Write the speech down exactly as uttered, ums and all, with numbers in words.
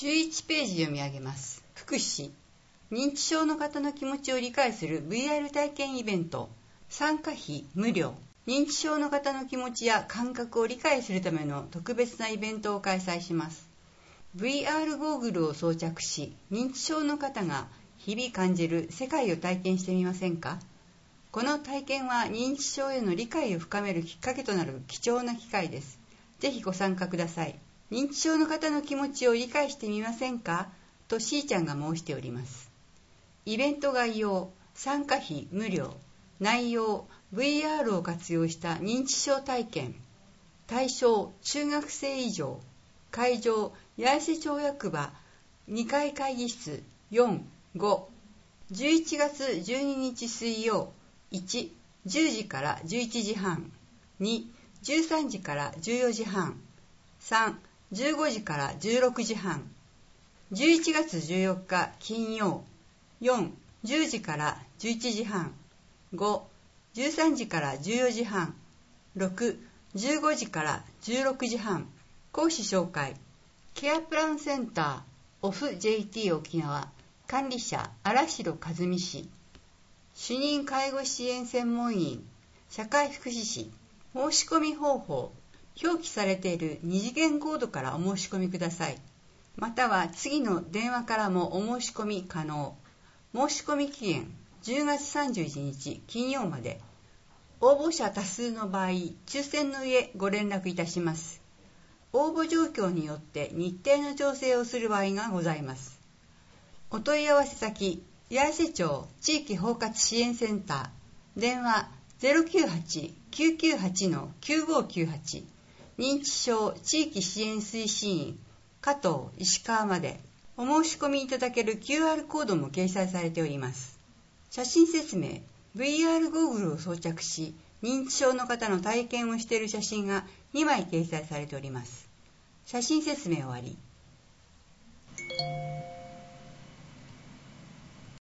じゅういちページ読み上げます。福祉。認知症の方の気持ちを理解する ブイアール 体験イベント。参加費無料。認知症の方の気持ちや感覚を理解するための特別なイベントを開催します。ブイアール ゴーグルを装着し、認知症の方が日々感じる世界を体験してみませんか？この体験は認知症への理解を深めるきっかけとなる貴重な機会です。ぜひご参加ください。認知症の方の気持ちを理解してみませんかとしーちゃんが申しております。イベント概要、参加費無料、内容、ブイアール を活用した認知症体験、対象、中学生以上、会場、八重瀬町役場、にかい会議室、よん、ご、じゅういちがつじゅうににち水曜、いち、じゅうじからじゅういちじはん、に、じゅうさんじからじゅうよじはん、さん、じゅうごじからじゅうろくじはん、じゅういちがつじゅうよっか金曜、よん、じゅうじからじゅういちじはん、ご、じゅうさんじからじゅうよじはん、ろく、じゅうごじからじゅうろくじはん。講師紹介。ケアプランセンターオフ ジェイティー 沖縄管理者荒城和美氏、主任介護支援専門員社会福祉士。申し込み方法。表記されている二次元コードからお申し込みください。または次の電話からもお申し込み可能。申し込み期限じゅうがつさんじゅういちにち金曜まで。応募者多数の場合、抽選の上ご連絡いたします。応募状況によって日程の調整をする場合がございます。お問い合わせ先、八重瀬町地域包括支援センター、電話 ゼロきゅうはち きゅうきゅうはち きゅうごきゅうはち、認知症地域支援推進員、加藤石川まで。お申し込みいただける キューアール コードも掲載されております。写真説明。ブイアール ゴーグルを装着し、認知症の方の体験をしている写真がにまい掲載されております。写真説明終わり。